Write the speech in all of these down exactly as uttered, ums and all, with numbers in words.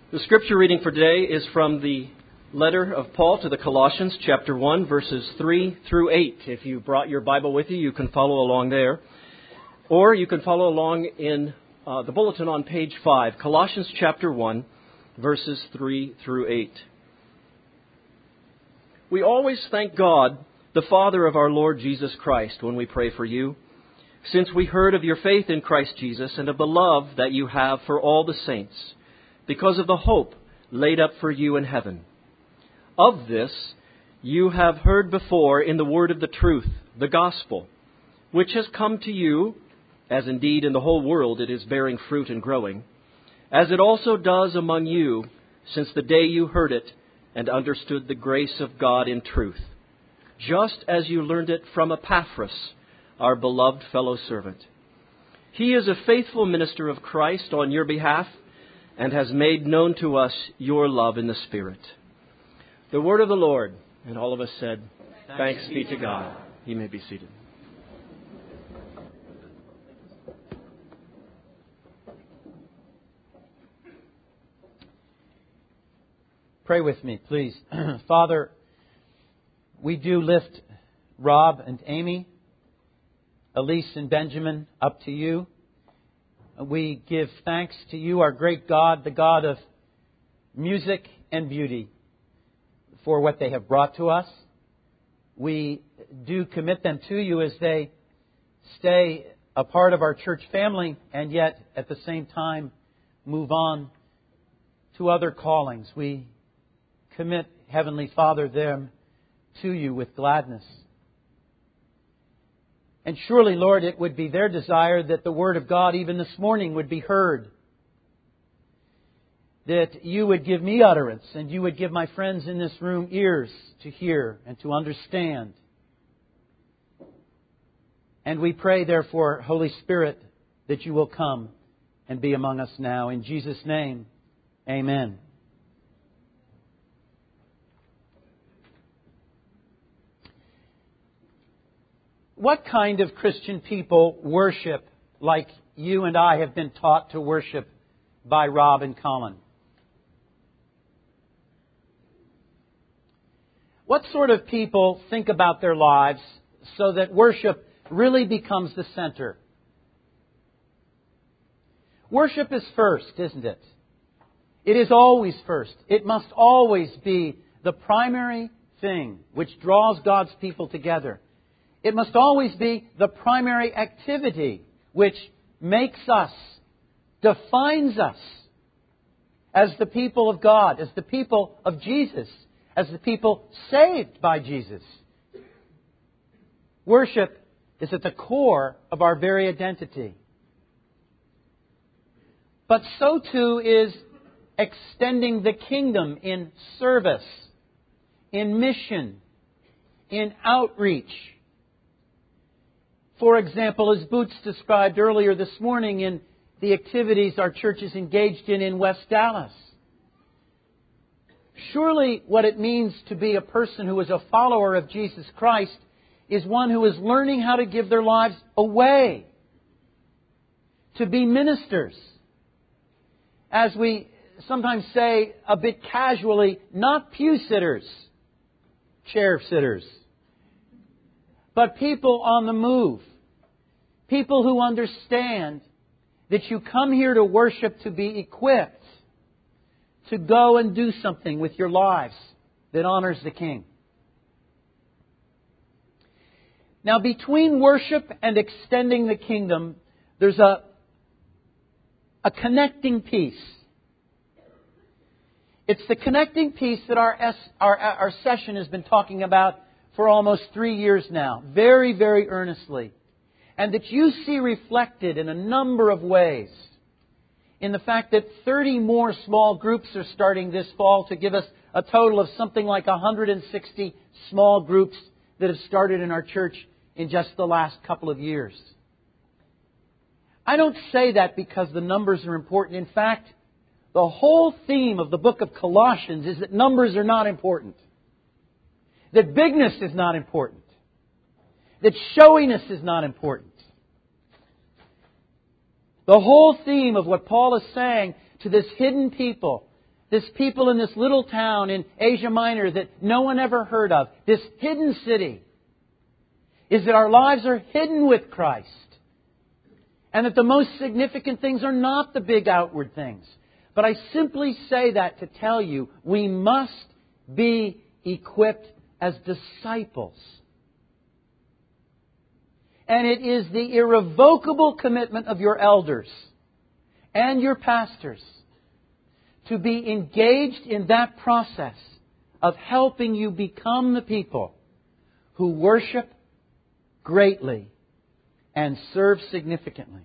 The scripture reading for today is from the letter of Paul to the Colossians, chapter one, verses three through eight. If you brought your Bible with you, you can follow along there. Or you can follow along in uh, the bulletin on page five, Colossians chapter one, verses three through eight. We always thank God, the Father of our Lord Jesus Christ, when we pray for you, since we heard of your faith in Christ Jesus and of the love that you have for all the saints, because of the hope laid up for you in heaven. Of this you have heard before in the word of the truth, the gospel, which has come to you, as indeed in the whole world it is bearing fruit and growing, as it also does among you since the day you heard it and understood the grace of God in truth, just as you learned it from Epaphras, our beloved fellow servant. He is a faithful minister of Christ on your behalf, and has made known to us your love in the Spirit. The word of the Lord. And all of us said, Thanks, Thanks be to God. God. You may be seated. Pray with me, please. Father, we do lift Rob and Amy, Elise and Benjamin up to you. We give thanks to you, our great God, the God of music and beauty, for what they have brought to us. We do commit them to you as they stay a part of our church family and yet at the same time move on to other callings. We commit, Heavenly Father, them to you with gladness. And surely, Lord, it would be their desire that the Word of God even this morning would be heard. That you would give me utterance and you would give my friends in this room ears to hear and to understand. And we pray, therefore, Holy Spirit, that you will come and be among us now. In Jesus' name, amen. What kind of Christian people worship like you and I have been taught to worship by Rob and Colin? What sort of people think about their lives so that worship really becomes the center? Worship is first, isn't it? It is always first. It must always be the primary thing which draws God's people together. It must always be the primary activity which makes us, defines us as the people of God, as the people of Jesus, as the people saved by Jesus. Worship is at the core of our very identity. But so too is extending the kingdom in service, in mission, in outreach. For example, as Boots described earlier this morning in the activities our church is engaged in in West Dallas. Surely what it means to be a person who is a follower of Jesus Christ is one who is learning how to give their lives away, to be ministers. As we sometimes say a bit casually, not pew sitters, chair sitters, but people on the move. People who understand that you come here to worship to be equipped to go and do something with your lives that honors the King. Now, between worship and extending the kingdom, there's a, a connecting piece. It's the connecting piece that our, our, our session has been talking about for almost three years now, very, very earnestly. And that you see reflected in a number of ways in the fact that thirty more small groups are starting this fall to give us a total of something like one hundred sixty small groups that have started in our church in just the last couple of years. I don't say that because the numbers are important. In fact, the whole theme of the book of Colossians is that numbers are not important. That bigness is not important. That showiness is not important. The whole theme of what Paul is saying to this hidden people this people in this little town in Asia Minor that no one ever heard of, this hidden city, is that our lives are hidden with Christ. And that the most significant things are not the big outward things. But I simply say that to tell you, we must be equipped as disciples. And it is the irrevocable commitment of your elders and your pastors to be engaged in that process of helping you become the people who worship greatly and serve significantly.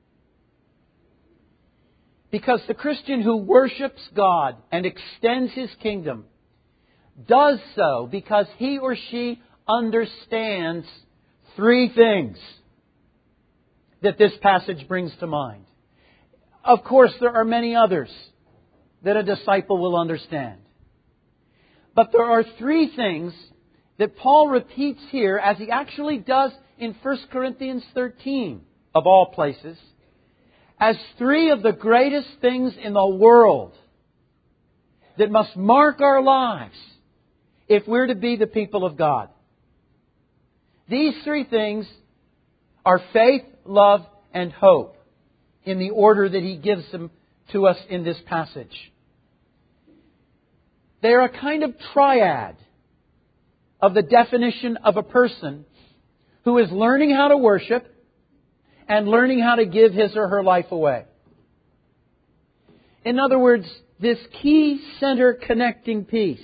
Because the Christian who worships God and extends His kingdom does so because he or she understands three things that this passage brings to mind. Of course, there are many others that a disciple will understand. But there are three things that Paul repeats here, as he actually does in First Corinthians thirteen, of all places, as three of the greatest things in the world that must mark our lives if we're to be the people of God. These three things are faith, love, and hope, in the order that he gives them to us in this passage. They are a kind of triad of the definition of a person who is learning how to worship and learning how to give his or her life away. In other words, this key center connecting piece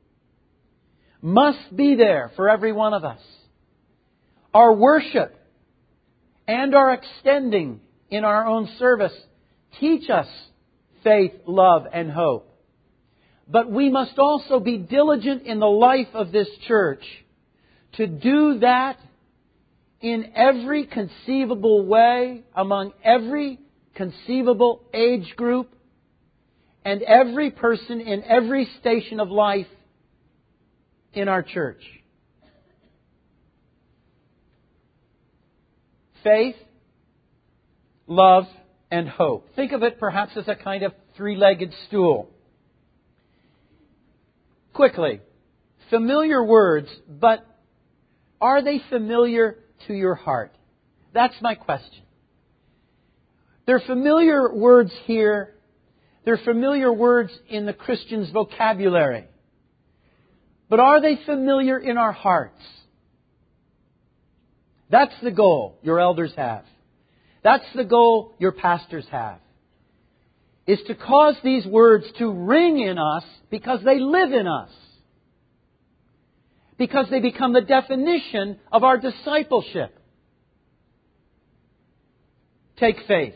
must be there for every one of us. Our worship and our extending in our own service teach us faith, love, and hope. But we must also be diligent in the life of this church to do that in every conceivable way, among every conceivable age group, and every person in every station of life in our church. Faith, love, and hope. Think of it perhaps as a kind of three-legged stool. Quickly, familiar words, but are they familiar to your heart? That's my question. They're familiar words here. They're familiar words in the Christian's vocabulary. But are they familiar in our hearts? That's the goal your elders have. That's the goal your pastors have. Is to cause these words to ring in us because they live in us. Because they become the definition of our discipleship. Take faith.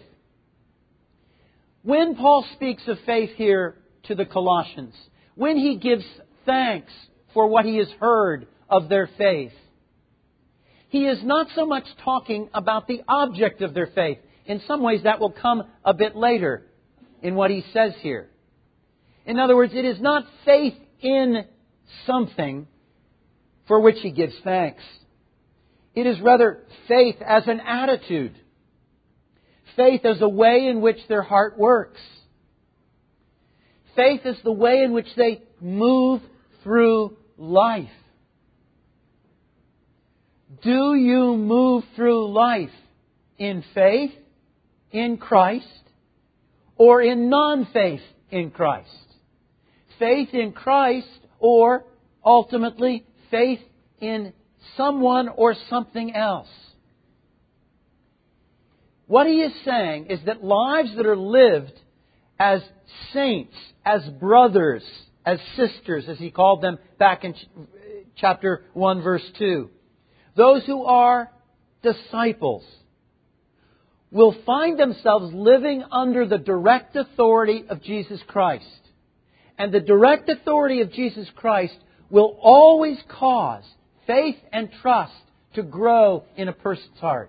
When Paul speaks of faith here to the Colossians, when he gives thanks for what he has heard of their faith, he is not so much talking about the object of their faith. In some ways that will come a bit later in what he says here. In other words, it is not faith in something for which he gives thanks. It is rather faith as an attitude. Faith as a way in which their heart works. Faith is the way in which they move through life. Do you move through life in faith in Christ or in non-faith in Christ? Faith in Christ or ultimately faith in someone or something else. What he is saying is that lives that are lived as saints, as brothers, as sisters, as he called them back in chapter one, verse two, those who are disciples will find themselves living under the direct authority of Jesus Christ. And the direct authority of Jesus Christ will always cause faith and trust to grow in a person's heart.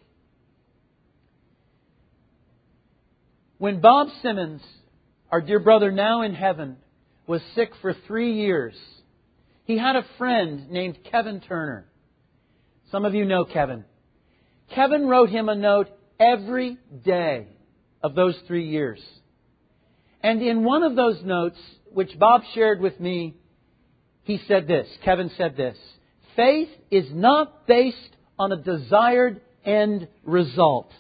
When Bob Simmons, our dear brother now in heaven, was sick for three years, he had a friend named Kevin Turner. Some of you know Kevin. Kevin wrote him a note every day of those three years. And in one of those notes, which Bob shared with me, he said this, Kevin said this, faith is not based on a desired end result,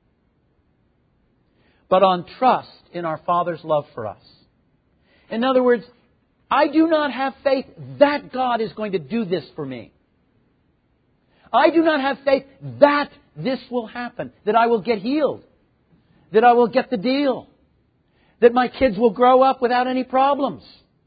but on trust in our Father's love for us. In other words, I do not have faith that God is going to do this for me. I do not have faith that this will happen, that I will get healed, that I will get the deal, that my kids will grow up without any problems.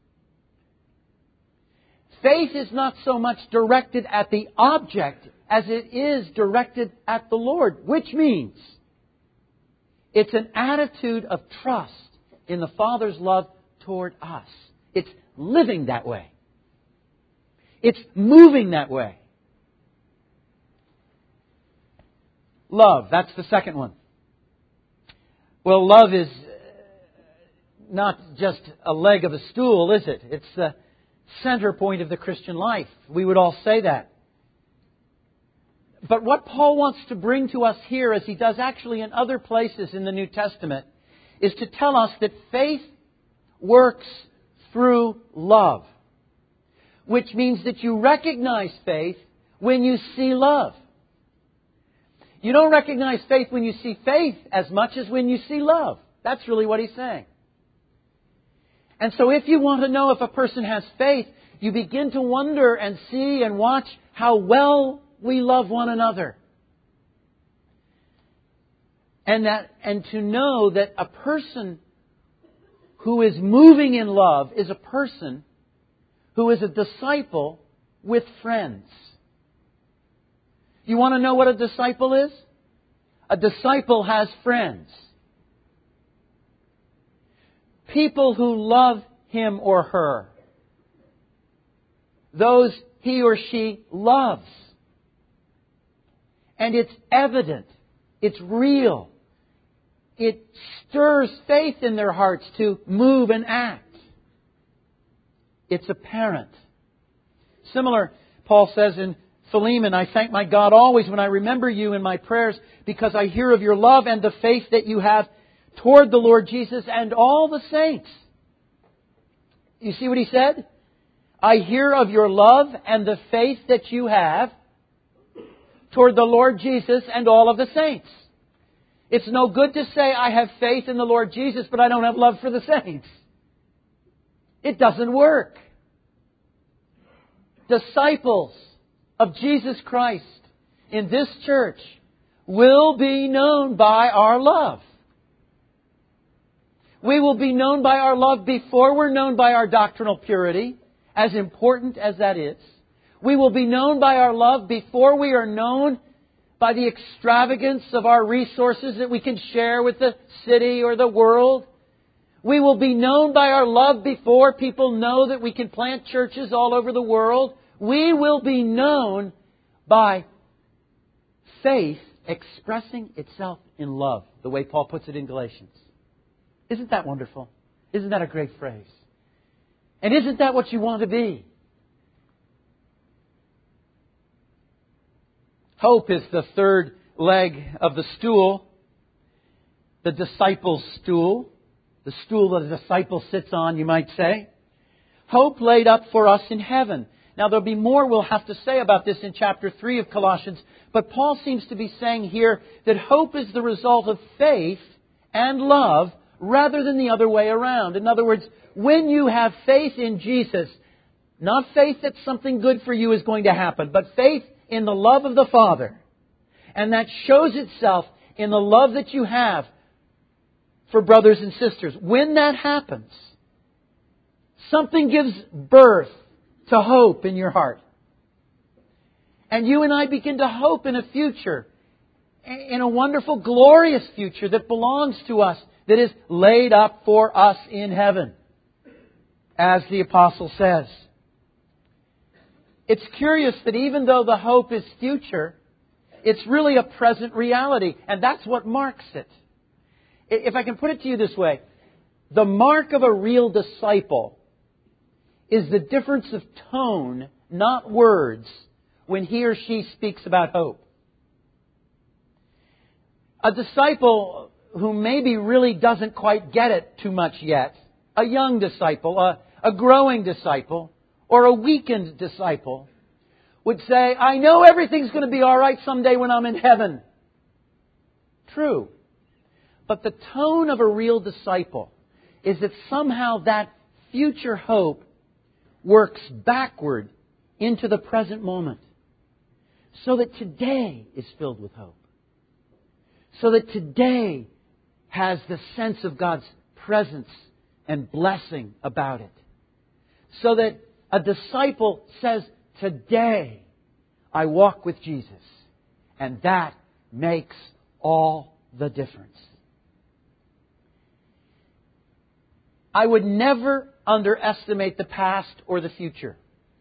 Faith is not so much directed at the object as it is directed at the Lord, which means it's an attitude of trust in the Father's love toward us. It's living that way. It's moving that way. Love, that's the second one. Well, love is not just a leg of a stool, is it? It's the center point of the Christian life. We would all say that. But what Paul wants to bring to us here, as he does actually in other places in the New Testament, is to tell us that faith works through love. Which means that you recognize faith when you see love. You don't recognize faith when you see faith as much as when you see love. That's really what he's saying. And so if you want to know if a person has faith, you begin to wonder and see and watch how well we love one another. And that, and to know that a person who is moving in love is a person who is a disciple with friends. You want to know what a disciple is? A disciple has friends. People who love him or her. Those he or she loves. And it's evident. It's real. It stirs faith in their hearts to move and act. It's apparent. Similar, Paul says in Philemon, I thank my God always when I remember you in my prayers because I hear of your love and the faith that you have toward the Lord Jesus and all the saints. You see what he said? I hear of your love and the faith that you have toward the Lord Jesus and all of the saints. It's no good to say I have faith in the Lord Jesus, but I don't have love for the saints. It doesn't work. Disciples of Jesus Christ in this church will be known by our love. We will be known by our love before we're known by our doctrinal purity, as important as that is. We will be known by our love before we are known by the extravagance of our resources that we can share with the city or the world. We will be known by our love before people know that we can plant churches all over the world. We will be known by faith expressing itself in love, the way Paul puts it in Galatians. Isn't that wonderful? Isn't that a great phrase? And isn't that what you want to be? Hope is the third leg of the stool, the disciple's stool, the stool that a disciple sits on, you might say. Hope laid up for us in heaven. Now there'll be more we'll have to say about this in chapter three of Colossians, but Paul seems to be saying here that hope is the result of faith and love rather than the other way around. In other words, when you have faith in Jesus, not faith that something good for you is going to happen, but faith in the love of the Father. And that shows itself in the love that you have for brothers and sisters. When that happens, something gives birth to hope in your heart. And you and I begin to hope in a future, in a wonderful, glorious future that belongs to us, that is laid up for us in heaven, as the Apostle says. It's curious that even though the hope is future, it's really a present reality. And that's what marks it. If I can put it to you this way, the mark of a real disciple is the difference of tone, not words, when he or she speaks about hope. A disciple who maybe really doesn't quite get it too much yet, a young disciple, a, a growing disciple, or a weakened disciple, would say, I know everything's going to be all right someday when I'm in heaven. True. But the tone of a real disciple is that somehow that future hope works backward into the present moment. So that today is filled with hope. So that today has the sense of God's presence and blessing about it. So that a disciple says, today I walk with Jesus. And that makes all the difference. I would never underestimate the past or the future.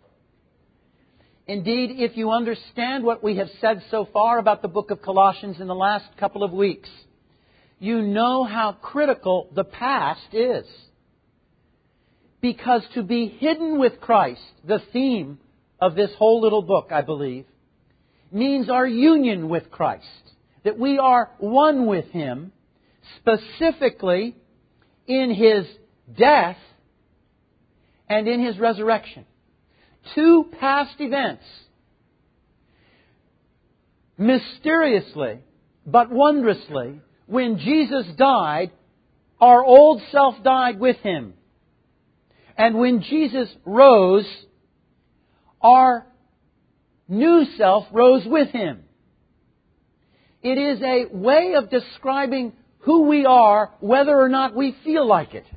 Indeed, if you understand what we have said so far about the book of Colossians in the last couple of weeks, you know how critical the past is. Because to be hidden with Christ, the theme of this whole little book, I believe, means our union with Christ. That we are one with Him, specifically in His death and in His resurrection. Two past events, mysteriously but wondrously, when Jesus died, our old self died with Him. And when Jesus rose, our new self rose with Him. It is a way of describing who we are, whether or not we feel like it.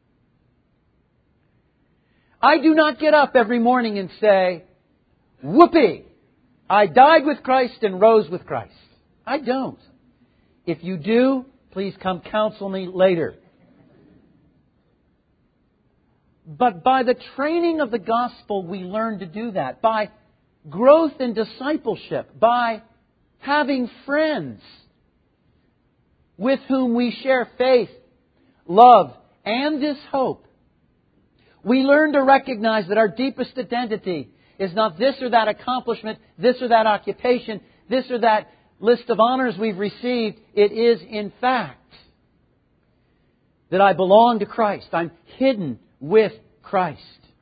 I do not get up every morning and say, whoopee, I died with Christ and rose with Christ. I don't. If you do, please come counsel me later. But by the training of the gospel, we learn to do that. By growth in discipleship, by having friends with whom we share faith, love, and this hope. We learn to recognize that our deepest identity is not this or that accomplishment, this or that occupation, this or that list of honors we've received. It is, in fact, that I belong to Christ. I'm hidden with Christ.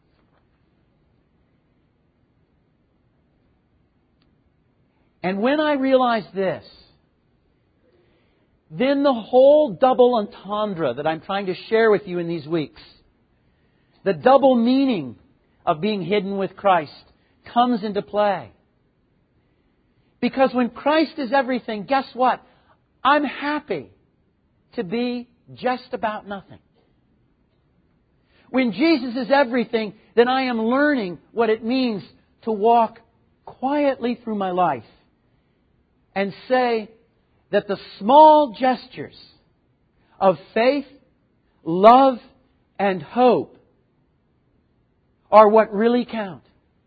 And when I realize this, then the whole double entendre that I'm trying to share with you in these weeks, the double meaning of being hidden with Christ, comes into play. Because when Christ is everything, guess what? I'm happy to be just about nothing. When Jesus is everything, then I am learning what it means to walk quietly through my life and say that the small gestures of faith, love, and hope are what really count.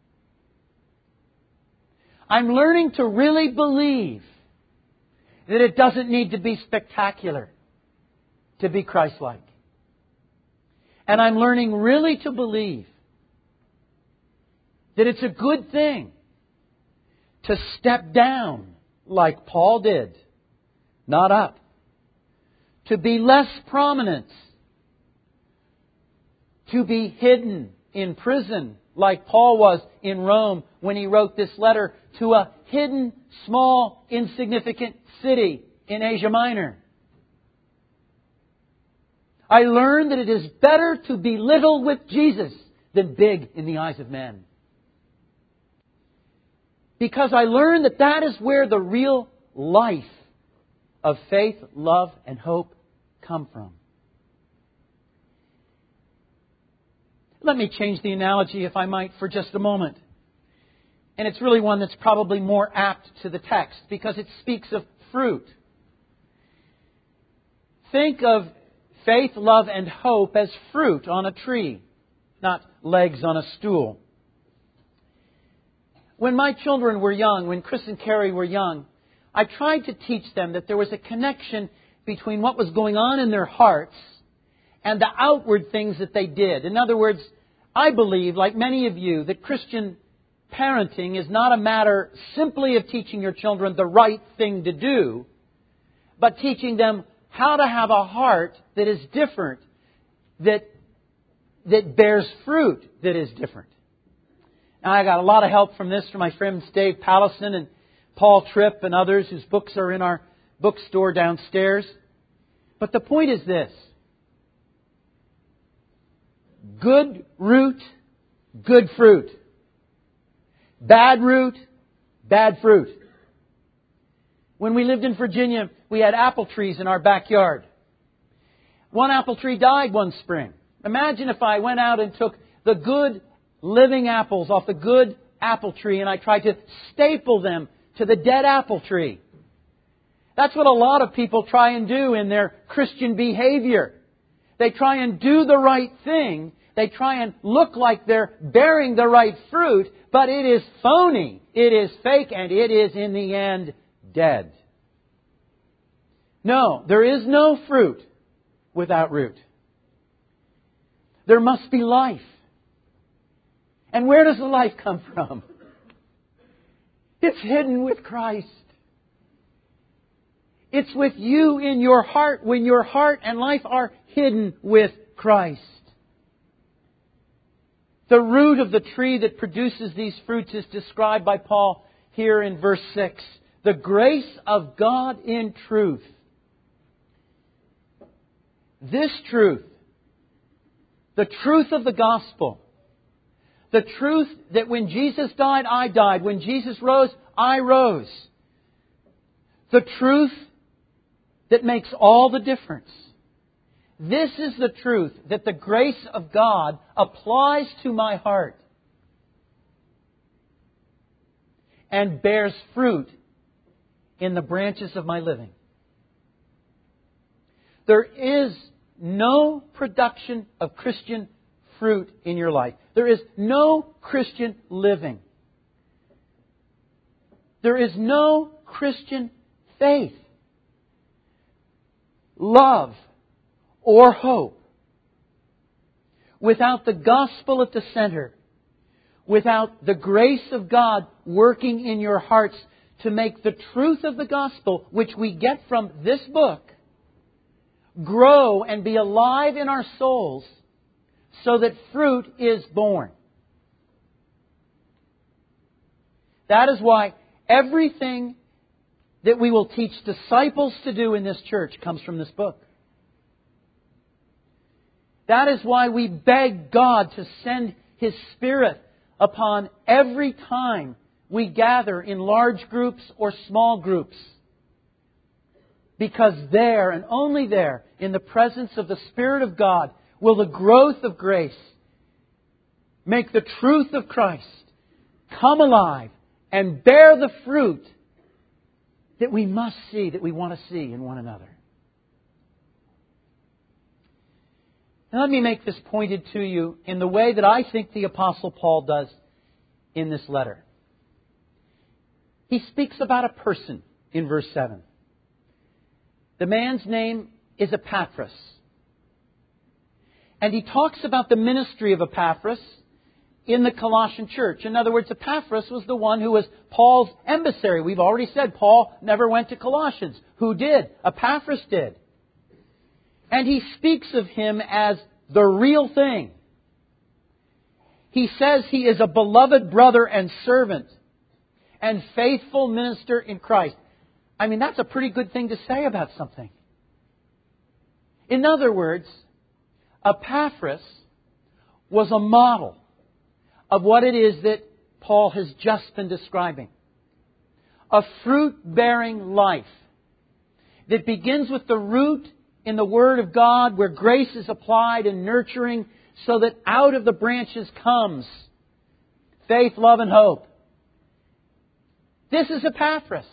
I'm learning to really believe that it doesn't need to be spectacular to be Christ-like. And I'm learning really to believe that it's a good thing to step down like Paul did, not up. To be less prominent. To be hidden in prison like Paul was in Rome when he wrote this letter to a hidden, small, insignificant city in Asia Minor. I learned that it is better to be little with Jesus than big in the eyes of men. Because I learned that that is where the real life of faith, love, and hope come from. Let me change the analogy, if I might, for just a moment. And it's really one that's probably more apt to the text because it speaks of fruit. Think of faith, love, and hope as fruit on a tree, not legs on a stool. When my children were young, when Chris and Carrie were young, I tried to teach them that there was a connection between what was going on in their hearts and the outward things that they did. In other words, I believe, like many of you, that Christian parenting is not a matter simply of teaching your children the right thing to do, but teaching them how to have a heart that is different, that, that bears fruit that is different. Now, I got a lot of help from this from my friends Dave Pallison and Paul Tripp and others whose books are in our bookstore downstairs. But the point is this. Good root, good fruit. Bad root, bad fruit. When we lived in Virginia, we had apple trees in our backyard. One apple tree died one spring. Imagine if I went out and took the good living apples off the good apple tree and I tried to staple them to the dead apple tree. That's what a lot of people try and do in their Christian behavior. They try and do the right thing. They try and look like they're bearing the right fruit, but it is phony. It is fake, and it is in the end dead. No, there is no fruit without root. There must be life. And where does the life come from? It's hidden with Christ. It's with you in your heart when your heart and life are hidden with Christ. The root of the tree that produces these fruits is described by Paul here in verse six. The grace of God in truth. This truth, the truth of the gospel, the truth that when Jesus died, I died. When Jesus rose, I rose. The truth that makes all the difference. This is the truth that the grace of God applies to my heart and bears fruit in the branches of my living. There is no production of Christian fruit in your life. There is no Christian living. There is no Christian faith, love, or hope without the gospel at the center, without the grace of God working in your hearts to make the truth of the gospel, which we get from this book, grow and be alive in our souls so that fruit is born. That is why everything that we will teach disciples to do in this church comes from this book. That is why we beg God to send His Spirit upon every time we gather in large groups or small groups. Because there, and only there, in the presence of the Spirit of God, will the growth of grace make the truth of Christ come alive and bear the fruit that we must see, that we want to see in one another. Now let me make this pointed to you in the way that I think the Apostle Paul does in this letter. He speaks about a person in verse seven. The man's name is Epaphras. And he talks about the ministry of Epaphras in the Colossian church. In other words, Epaphras was the one who was Paul's emissary. We've already said Paul never went to Colossians. Who did? Epaphras did. And he speaks of him as the real thing. He says he is a beloved brother and servant and faithful minister in Christ. I mean, that's a pretty good thing to say about something. In other words, Epaphras was a model of what it is that Paul has just been describing. A fruit-bearing life that begins with the root in the Word of God, where grace is applied and nurturing, so that out of the branches comes faith, love, and hope. This is Epaphras.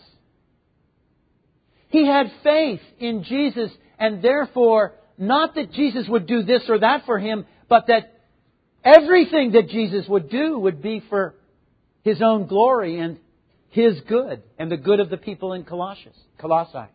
He had faith in Jesus, and therefore, not that Jesus would do this or that for him, but that everything that Jesus would do would be for His own glory and His good and the good of the people in Colossus, Colossae.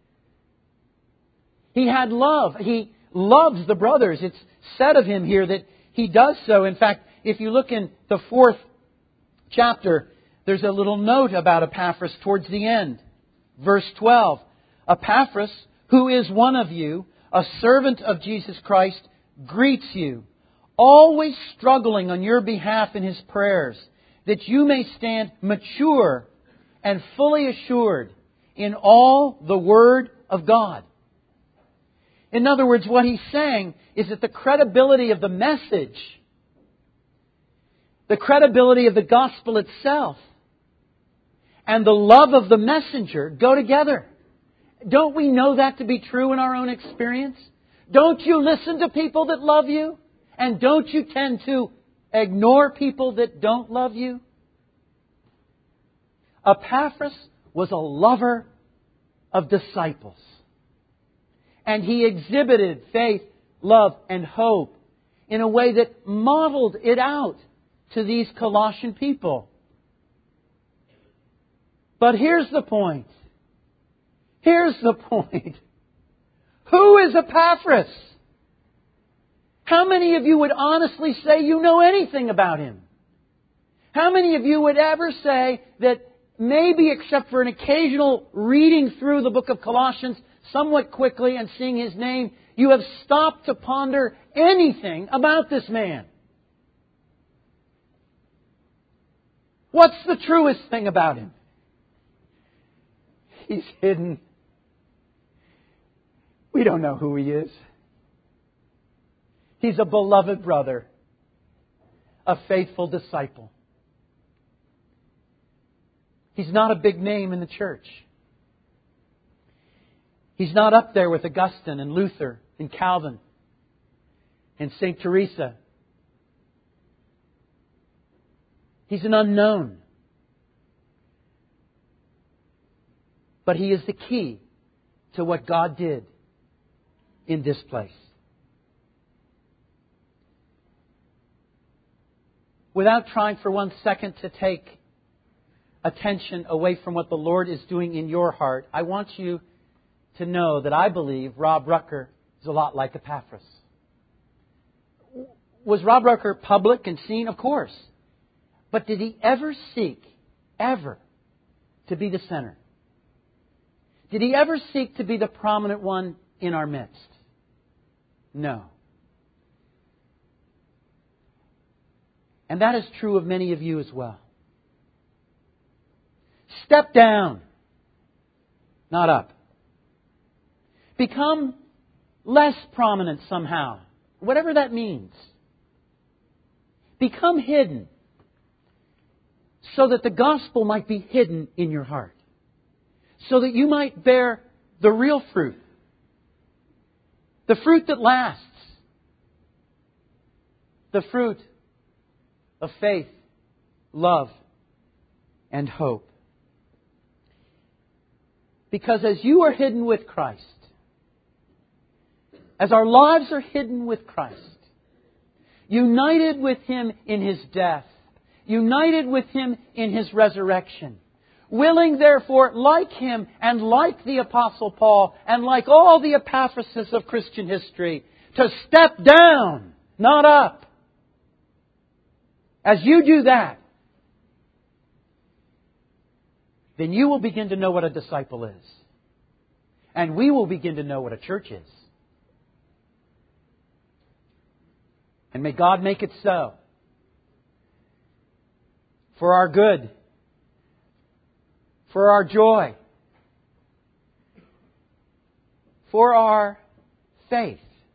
He had love. He loves the brothers. It's said of him here that he does so. In fact, if you look in the fourth chapter, there's a little note about Epaphras towards the end. Verse twelve. Epaphras, who is one of you, a servant of Jesus Christ, greets you, always struggling on your behalf in his prayers, that you may stand mature and fully assured in all the Word of God. In other words, what he's saying is that the credibility of the message, the credibility of the gospel itself, and the love of the messenger go together. Don't we know that to be true in our own experience? Don't you listen to people that love you? And don't you tend to ignore people that don't love you? Epaphras was a lover of disciples. And he exhibited faith, love, and hope in a way that modeled it out to these Colossian people. But here's the point. Here's the point. Who is Epaphras? How many of you would honestly say you know anything about him? How many of you would ever say that maybe except for an occasional reading through the book of Colossians somewhat quickly and seeing his name, you have stopped to ponder anything about this man? What's the truest thing about him? He's hidden. We don't know who he is. He's a beloved brother, a faithful disciple. He's not a big name in the church. He's not up there with Augustine and Luther and Calvin and Saint Teresa. He's an unknown. But he is the key to what God did in this place. Without trying for one second to take attention away from what the Lord is doing in your heart, I want you to know that I believe Rob Rucker is a lot like Epaphras. Was Rob Rucker public and seen? Of course. But did he ever seek, ever, to be the center? Did he ever seek to be the prominent one in our midst? No. And that is true of many of you as well. Step down, not up. Become less prominent somehow, whatever that means. Become hidden so that the gospel might be hidden in your heart. So that you might bear the real fruit. The fruit that lasts. The fruit of faith, love, and hope. Because as you are hidden with Christ, as our lives are hidden with Christ, united with Him in His death, united with Him in His resurrection, willing, therefore, like Him and like the Apostle Paul and like all the Epaphrases of Christian history, to step down, not up. As you do that, then you will begin to know what a disciple is. And we will begin to know what a church is. And may God make it so. For our good. For our joy. For our faith.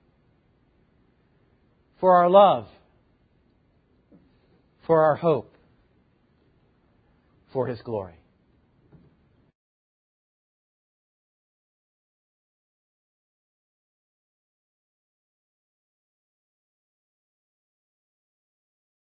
For our love. For our hope. For His glory.